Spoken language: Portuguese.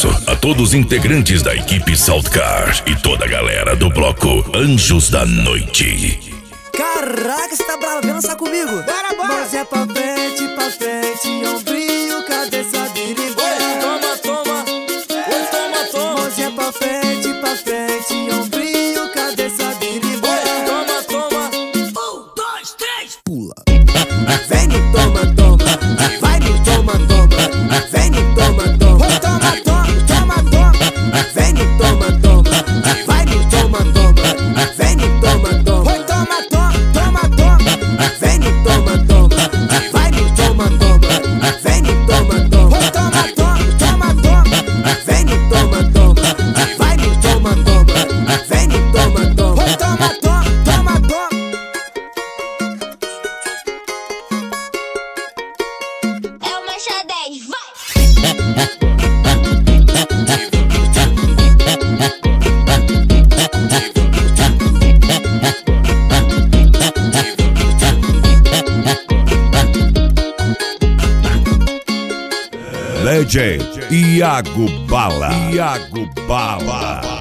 abraço a todos os integrantes da equipe Saltcar e toda a galera do bloco Anjos da Noite. Caraca, você tá bravo, vem lançar comigo. Bora, bora. Mãozinha pra frente, ombrinho, cabeça birimbora. Toma, toma. Oi, toma, toma. Mãozinha pra frente, ombrinho, cabeça birimbora. Toma, toma. 1, 2, 3, pula. Vem no toma, toma. Vai no toma, toma. Vem no toma, toma. Toma, toma, toma, toma. Vem no toma, toma. Vai no toma, toma. Vem no toma, toma. Toma, toma, toma, toma. Vem no toma, toma. Vai no toma, toma. Vem no toma, toma. Toma, toma, toma, toma. Vem no toma, toma. Vai no toma, toma. Vem no toma, toma. Toma, toma, toma, toma. É o Marcha 10, vai! Legend Iago Bala. Iago Bala.